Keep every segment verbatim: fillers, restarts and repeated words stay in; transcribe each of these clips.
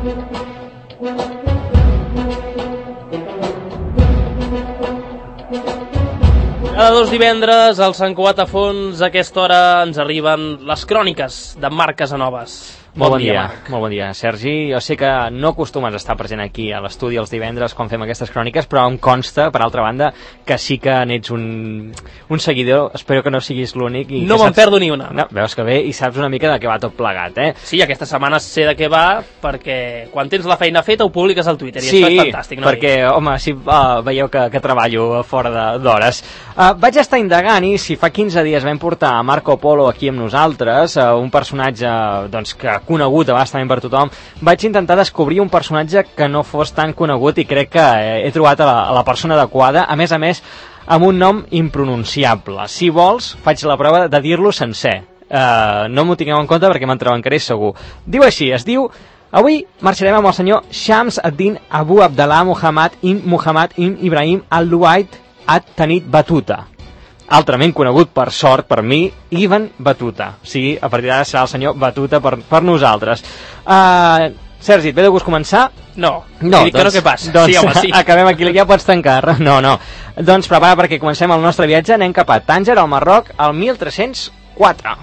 Cada dos divendres, al Sant Cugat a Fons, a aquesta hora ens arriben les cròniques de Marc Casanovas. Molt bon, bon dia, dia molt bon dia, Sergi. Jo sé que no acostumes a estar present aquí a l'estudi els divendres quan fem aquestes cròniques, però em consta, per altra banda, que sí que n'ets un, un seguidor. Espero que no siguis l'únic. I no me'n saps... perdo ni una. No, veus que bé, i saps una mica de què va tot plegat, eh? Sí, aquesta setmana sé de què va, perquè quan tens la feina feta ho publiques al Twitter, i sí, això és fantàstic. No? Perquè, home, sí, uh, veieu que, que treballo fora d'hores. Uh, vaig estar indagant, i si fa quinze dies vam portar a Marco Polo aquí amb nosaltres, uh, un personatge doncs, que conegut abastament per tothom, vaig intentar descobrir un personatge que no fos tan conegut i crec que he trobat a la, a la persona adequada, a més a més amb un nom impronunciable. Si vols, faig la prova de dir-lo sencer. Uh, no m'ho tingueu en compte perquè m'entrebancaré segur. Diu així, es diu... Avui marxarem amb el senyor Shams ad-Din Abu Abdallah Muhammad ibn Muhammad ibn Ibrahim al-Luaid at-Tanit Batuta, altrament conegut, per sort, per mi, Ibn Batuta. O sigui, a partir d'ara serà el senyor Batuta per, per nosaltres. Uh, Sergi, et ve de gust començar? No, no dic doncs, que no, què passa? Doncs sí, home, sí. Acabem aquí, ja pots tancar. No, no. Doncs prepara perquè comencem el nostre viatge, anem cap a Tànger, al Marroc, al mil tres-cents quatre.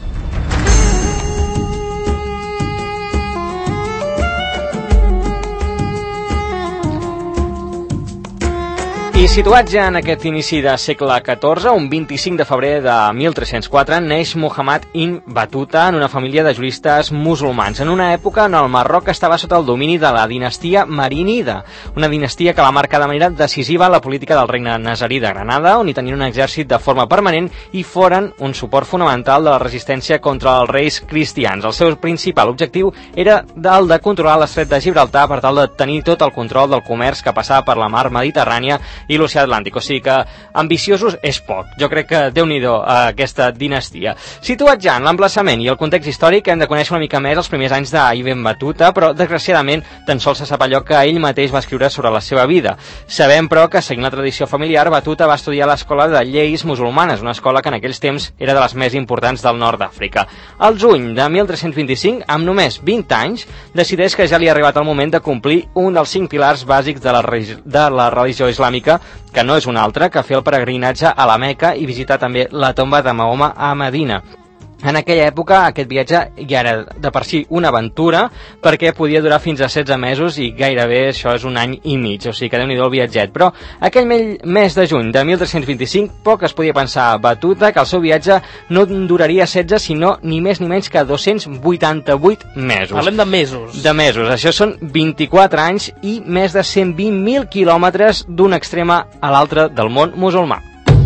I situats ja en aquest inici de segle catorze, un vint-i-cinc de febrer de mil tres-cents quatre, neix Muhammad ibn Batuta en una família de juristes musulmans, en una època en el Marroc estava sota el domini de la dinastia marinida, una dinastia que va marcar de manera decisiva la política del regne nazarí de Granada, on hi tenien un exèrcit de forma permanent i foren un suport fonamental de la resistència contra els reis cristians. El seu principal objectiu era el de controlar l'estret de Gibraltar per tal de tenir tot el control del comerç que passava per la mar Mediterrània i l'oceà Atlàntic, o sigui que ambiciosos és poc. Jo crec que Déu-n'hi-do a aquesta dinastia. Situat ja en l'emplaçament i el context històric, hem de conèixer una mica més els primers anys d'Ibn Batuta, però desgraciadament tan sols se sap allò que ell mateix va escriure sobre la seva vida. Sabem, però, que seguint la tradició familiar, Batuta va estudiar a l'escola de lleis musulmanes, una escola que en aquells temps era de les més importants del nord d'Àfrica. Al juny de mil tres-cents vint-i-cinc, amb només vint anys, decideix que ja li ha arribat el moment de complir un dels cinc pilars bàsics de la, de la religió islàmica, que no és un altre que fer el peregrinatge a la Meca i visitar també la tomba de Mahoma a Medina. En aquella època aquest viatge ja era de per si una aventura, perquè podia durar fins a setze mesos i gairebé això és un any i mig, o sigui que déu-n'hi-do el viatget. Però aquell mes de juny de mil tres-cents vint-i-cinc poc es podia pensar a Batuta que el seu viatge no duraria setze, sinó ni més ni menys que dos-cents vuitanta-vuit mesos. Parlem de mesos. De mesos, això són vint-i-quatre anys i més de cent vint mil quilòmetres d'un extrem a l'altre del món musulmà.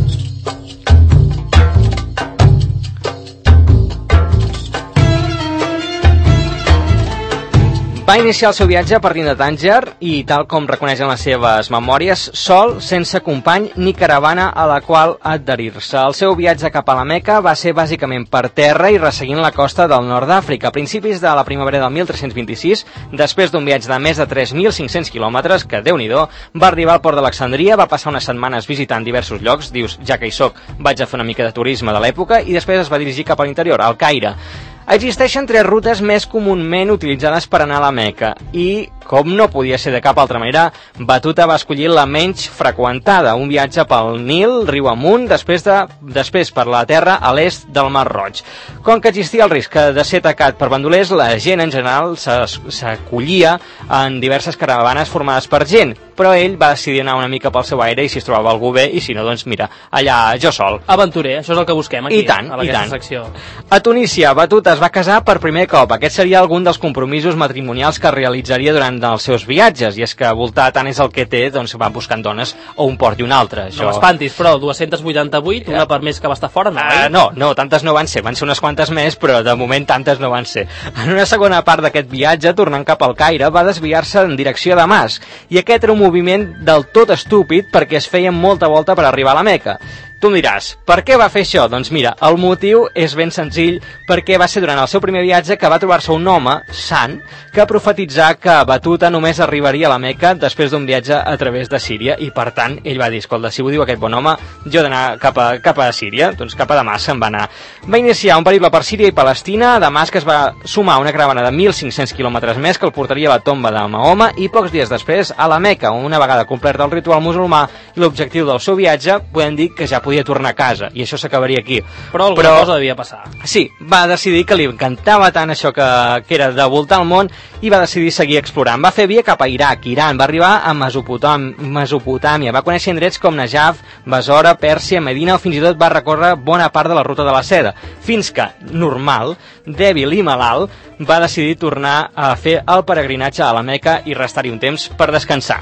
Va iniciar el seu viatge partint de Tànger i, tal com reconeixen les seves memòries, sol, sense company ni caravana a la qual adherir-se. El seu viatge cap a la Meca va ser bàsicament per terra i resseguint la costa del nord d'Àfrica. A principis de la primavera del mil tres-cents vint-i-sis, després d'un viatge de més de tres mil cinc-cents quilòmetres, que Déu-n'hi-do, va arribar al port d'Alexandria, va passar unes setmanes visitant diversos llocs, dius, ja que hi soc, vaig a fer una mica de turisme de l'època, i després es va dirigir cap a l'interior, al Caire. Existeixen tres rutes més comúment utilitzades per anar a la Meca i, com no podia ser de cap altra manera, Batuta va escollir la menys freqüentada, un viatge pel Nil, riu amunt, després, de, després per la terra a l'est del Mar Roig. Com que existia el risc de ser atacat per bandolers, la gent en general s'acollia en diverses caravanes formades per gent, però ell va decidir anar una mica pel seu aire i si es trobava algú bé, i si no, doncs mira, allà jo sol. Aventurer, això és el que busquem aquí, I tant, a i tant. secció. A Tunísia, Batuta es va casar per primer cop. Aquest seria algun dels compromisos matrimonials que realitzaria durant els seus viatges, i és que voltar tant és el que té, doncs va buscant dones o un port i un altre. Això... No m'espantis, però dos-cents vuitanta-vuit, una per més que va estar fora, no? Uh, no, no, tantes no van ser, van ser unes quantes més, però de moment tantes no van ser. En una segona part d'aquest viatge, tornant cap al Caire, va desviar-se en direcció a Damasc, i aquest era un moviment del tot estúpid perquè es feia molta volta per arribar a la Meca. Tu em diràs, per què va fer això? Doncs mira, el motiu és ben senzill, perquè va ser durant el seu primer viatge que va trobar-se un home, sant, que profetitzà que Batuta només arribaria a la Meca després d'un viatge a través de Síria, i per tant ell va dir, escolta, si ho diu aquest bon home, jo he d'anar cap, a, cap a Síria, doncs cap a Damasc se'n va anar. Va iniciar un periple per Síria i Palestina, a Damasc es va sumar una caravana de mil cinc-cents quilòmetres més que el portaria a la tomba de Mahoma, i pocs dies després a la Meca, una vegada complert el ritual musulmà i l'objectiu del seu viatge, podem dir que ja podia tornar a casa, i això s'acabaria aquí. Però alguna Però, cosa devia passar. Sí, va decidir que li encantava tant això que, que era de voltar el món, i va decidir seguir explorant. Va fer via cap a Iraq, Iran, va arribar a Mesopotàm, Mesopotàmia, va conèixer indrets com Najaf, Basora, Pèrsia, Medina, o fins i tot va recórrer bona part de la ruta de la seda, fins que, normal, dèbil i malalt, va decidir tornar a fer el peregrinatge a la Meca i restar-hi un temps per descansar.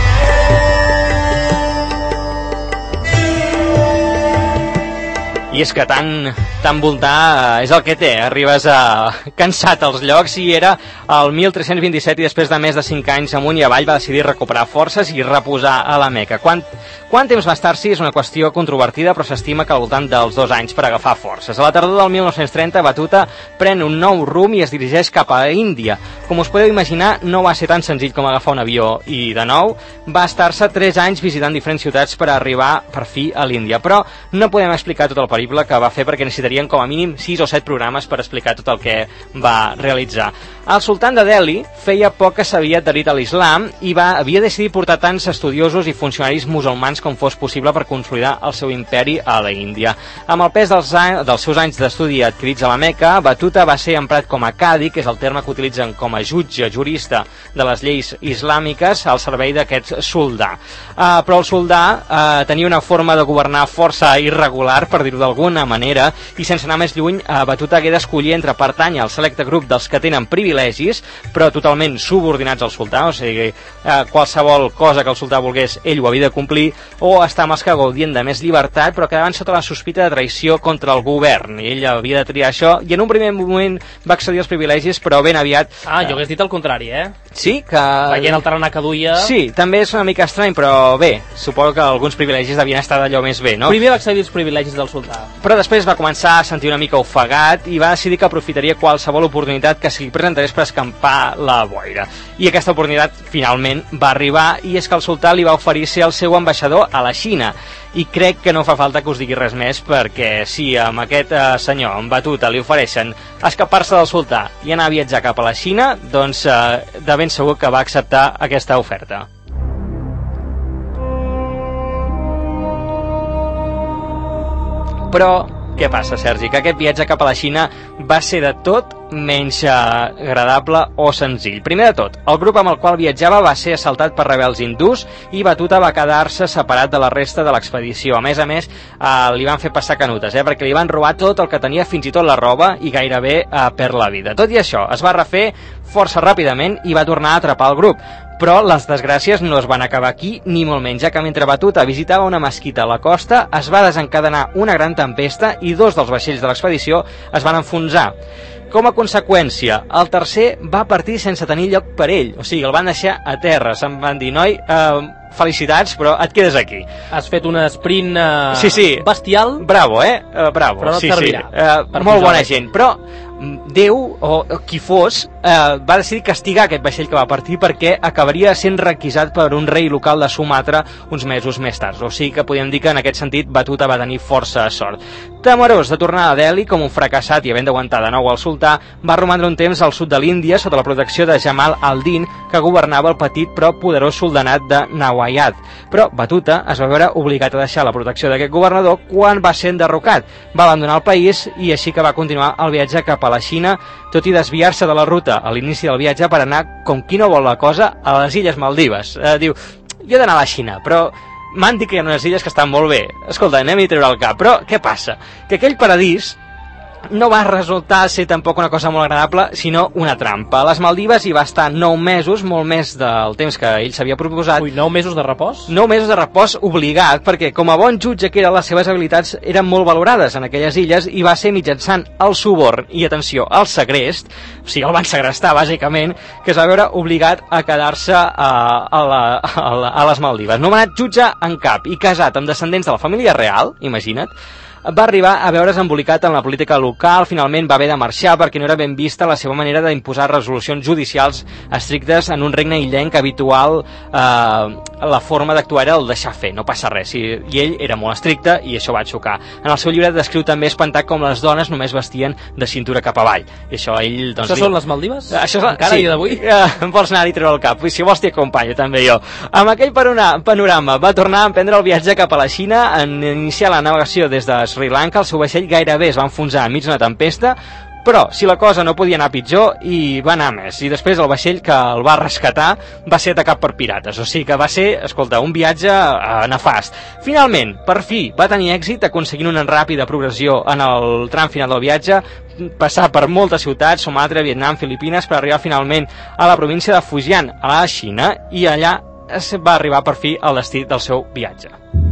I és que tant, tant voltar és el que té, arribes a cansat als llocs, i era el mil tres-cents vint-i-set i després de més de cinc anys amunt i avall va decidir recuperar forces i reposar a la Meca. Quant, quant temps va estar-s'hi és una qüestió controvertida, però s'estima que al voltant dels dos anys per agafar forces. A la tardor del mil nou-cents trenta, Batuta pren un nou rumb i es dirigeix cap a Índia. Com us podeu imaginar, no va ser tan senzill com agafar un avió, i de nou va estar-se tres anys visitant diferents ciutats per arribar per fi a l'Índia. Però no podem explicar tot el perill que va fer, perquè necessitarien com a mínim sis o set programes per explicar tot el que va realitzar. El sultan de Delhi feia poc que s'havia adherit a l'islam i va, havia decidit portar tants estudiosos i funcionaris musulmans com fos possible per consolidar el seu imperi a la Índia. Amb el pes dels, anys, dels seus anys d'estudi adquirits a la Meca, Batuta va ser emprat com a cadi, que és el terme que utilitzen com a jutge, jurista de les lleis islàmiques, al servei d'aquest soldà. Uh, però el soldà uh, tenia una forma de governar força irregular, per dir-ho d'alguna manera, i sense anar més lluny, uh, Batuta hagué d'escollir entre pertànyer al selecte grup dels que tenen privilegis, però totalment subordinats al sultà, o sigui, eh, qualsevol cosa que el sultà volgués, ell ho havia de complir, o estar amb els que gaudien de més llibertat, però quedaven sota la sospita de traïció contra el govern, i ell havia de triar això, i en un primer moment va accedir als privilegis, però ben aviat... Ah, jo hagués dit el contrari, eh? Sí, que... Veient el tarannà que duia... Sí, també és una mica estrany, però bé, suposo que alguns privilegis devien estar d'allò més bé, no? Primer va accedir als privilegis del sultà. Però després va començar a sentir una mica ofegat i va decidir que aprofitaria qualsevol oportunitat que se li presentés per escampar la boira. I aquesta oportunitat finalment va arribar, i és que el sultà li va oferir ser el seu ambaixador a la Xina. I crec que no fa falta que us digui res més, perquè si amb aquest eh, senyor, amb Batuta, li ofereixen escapar-se del sultà i anar a viatjar cap a la Xina, doncs eh, de ben segur que va acceptar aquesta oferta. Però què passa, Sergi? Que aquest viatge cap a la Xina va ser de tot menys agradable o senzill. Primer de tot, el grup amb el qual viatjava va ser assaltat per rebels hindús i Batuta va quedar-se separat de la resta de l'expedició. A més a més, eh, li van fer passar canutes, eh, perquè li van robar tot el que tenia, fins i tot la roba, i gairebé eh, perd la vida. Tot i això, es va refer força ràpidament i va tornar a atrapar el grup. Però les desgràcies no es van acabar aquí, ni molt menys, ja que mentre Batuta visitava una mesquita a la costa, es va desencadenar una gran tempesta i dos dels vaixells de l'expedició es van enfonsar. Com a conseqüència, el tercer va partir sense tenir lloc per ell, o sigui, el van deixar a terra. Se'n van dir, noi, eh, felicitats, però et quedes aquí. Has fet un sprint eh, sí, sí. bestial. Bravo, eh? Uh, bravo. Però no sí, et servirà. Sí. Uh, molt bona gent, però Déu, o, o qui fos, eh, va decidir castigar aquest vaixell que va partir perquè acabaria sent requisat per un rei local de Sumatra uns mesos més tard. O sigui que podem dir que en aquest sentit Batuta va tenir força sort. Temerós de tornar a Delhi com un fracassat i havent d'aguantar de nou el sultà, va romandre un temps al sud de l'Índia sota la protecció de Jamal al-Din, que governava el petit però poderós soldanat de Nawayad. Però Batuta es va veure obligat a deixar la protecció d'aquest governador quan va ser enderrocat. Va abandonar el país i així que va continuar el viatge cap a la Xina, tot i desviar-se de la ruta a l'inici del viatge per anar, com qui no vol la cosa, a les Illes Maldives. Eh, diu, jo he d'anar a la Xina, però m'han dit que hi ha unes illes que estan molt bé. Escolta, anem-hi a treure el cap. Però què passa? Que aquell paradís no va resultar ser tampoc una cosa molt agradable, sinó una trampa. A les Maldives hi va estar nou mesos, molt més del temps que ell s'havia proposat. Ui, nou mesos de repòs? Nou mesos de repòs obligat, perquè com a bon jutge que era, les seves habilitats eren molt valorades en aquelles illes i va ser mitjançant el suborn i, atenció, el segrest, o sigui, el van segrestar, bàsicament, que es va veure obligat a quedar-se a, a, la, a, la, a les Maldives. Nomenat jutge en cap i casat amb descendents de la família real, imagina't, va arribar a veure's embolicat en la política local, finalment va haver de marxar perquè no era ben vista la seva manera d'imposar resolucions judicials estrictes en un regne illenc habitual. Eh, la forma d'actuar era el deixar fer, no passa res, i, i ell era molt estricte i això va xocar. En el seu llibre descriu també espantat com les dones només vestien de cintura cap avall. I això ell... Doncs, això li... són les Maldives? Això és... Encara sí. dia d'avui? Eh, vols anar-hi a treure el cap? Si vols t'hi acompanyo, també jo. Amb aquell panorama va tornar a emprendre el viatge cap a la Xina, en iniciar la navegació des de Sri Lanka. El seu vaixell gairebé es va enfonsar enmig d'una tempesta, però si la cosa no podia anar pitjor, i va anar més. I després el vaixell que el va rescatar va ser atacat per pirates, o sigui que va ser, escolta, un viatge eh, nefast. Finalment, per fi, va tenir èxit aconseguint una ràpida progressió en el tram final del viatge, passar per moltes ciutats, Sumatra, Vietnam, Filipines, per arribar finalment a la província de Fujian, a la Xina, i allà es va arribar per fi al destí del seu viatge.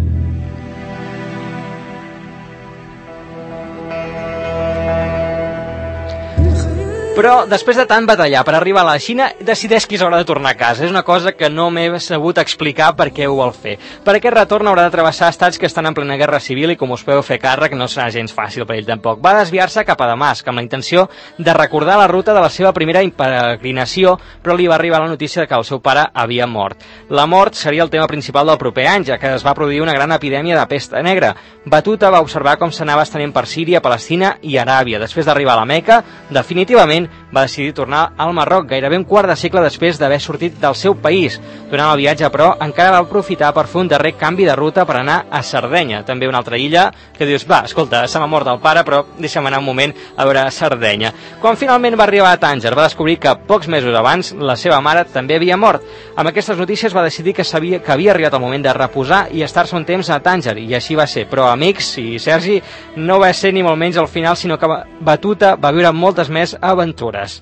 Però després de tant batallar per arribar a la Xina, decideix que és hora de tornar a casa. És una cosa que no m'he sabut explicar per què ho vol fer. Per aquest retorn haurà de travessar estats que estan en plena guerra civil i, com us podeu fer càrrec, no serà gens fàcil per ell tampoc. Va desviar-se cap a Damasc amb la intenció de recordar la ruta de la seva primera peregrinació, però li va arribar la notícia que el seu pare havia mort. La mort seria el tema principal del proper any, ja que es va produir una gran epidèmia de pesta negra. Batuta va observar com s'anava estenent per Síria, Palestina i Aràbia. Després d'arribar a la Meca, definitivament va decidir tornar al Marroc, gairebé un quart de segle després d'haver sortit del seu país. Durant el viatge, però, encara va aprofitar per fer un darrer canvi de ruta per anar a Sardenya, també una altra illa, que dius, va, escolta, se m'ha mort el pare, però deixa'm anar un moment a veure Sardenya. Quan finalment va arribar a Tànger, va descobrir que pocs mesos abans la seva mare també havia mort. Amb aquestes notícies va decidir que, sabia, que havia arribat el moment de reposar i estar-se un temps a Tànger, i així va ser. Però, amics i Sergi, no va ser ni molt menys al final, sinó que Batuta va viure moltes més aventures.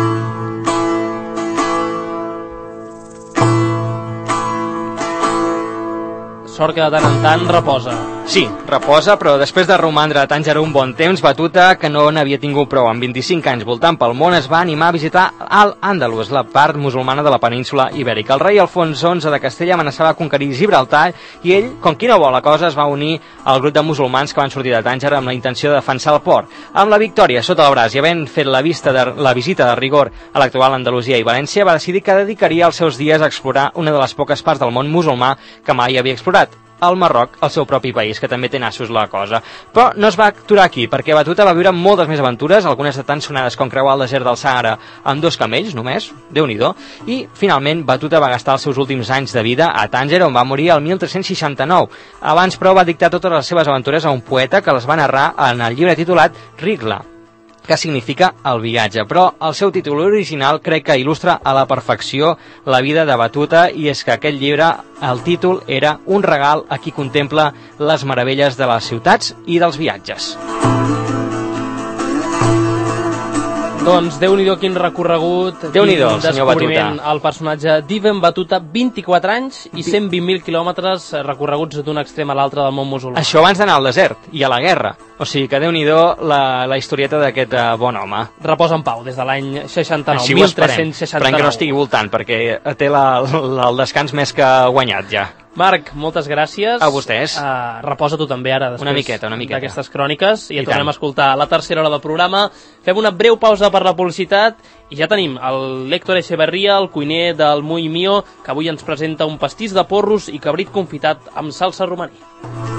Sort que de tant en tant reposa. Sí, reposa, però després de romandre a Tànger un bon temps, Batuta, que no n'havia tingut prou amb vint-i-cinc anys voltant pel món, es va animar a visitar Al-Àndalus, la part musulmana de la península ibèrica. El rei Alfons onze de Castella amenaçava conquerir Gibraltar i ell, com qui no vol la cosa, es va unir al grup de musulmans que van sortir de Tànger amb la intenció de defensar el port. Amb la victòria sota el braç i havent fet la, vista de, la visita de rigor a l'actual Andalusia i València, va decidir que dedicaria els seus dies a explorar una de les poques parts del món musulmà que mai havia explorat, al Marroc, el seu propi país, que també té nassos la cosa. Però no es va aturar aquí, perquè Batuta va viure moltes més aventures, algunes de tan sonades com creuar el desert del Sàhara amb dos camells, només, Déu-n'hi-do, i finalment Batuta va gastar els seus últims anys de vida a Tànger, on va morir el mil tres-cents seixanta-nou. Abans, però, va dictar totes les seves aventures a un poeta que les va narrar en el llibre titulat Rihla, que significa el viatge, però el seu títol original crec que il·lustra a la perfecció la vida de Batuta, i és que aquest llibre, el títol era un regal a qui contempla les meravelles de les ciutats i dels viatges. Doncs Déu-n'hi-do quin recorregut, Déu-n'hi-do, quin senyor descobriment Batuta. al personatge d'Ibn Batuta, vint-i-quatre anys i cent vint mil quilòmetres recorreguts d'un extrem a l'altre del món musulmà. Això abans d'anar al desert i a la guerra. O sigui que Déu-n'hi-do la, la historieta d'aquest uh, bon home. Reposa en pau des de l'any seixanta-nou, Així ho esperem. mil tres-cents seixanta-nou. Esperem que no estigui voltant, perquè té la, la, el descans més que guanyat ja. Marc, moltes gràcies. A vostès. Uh, reposa tu també ara, després una miqueta, una miqueta. d'aquestes cròniques. I, I ja tornem tant. a escoltar la tercera hora del programa. Fem una breu pausa per la publicitat i ja tenim el Héctor Echeverría, el cuiner del Muy Mio, que avui ens presenta un pastís de porros i cabrit confitat amb salsa romaní.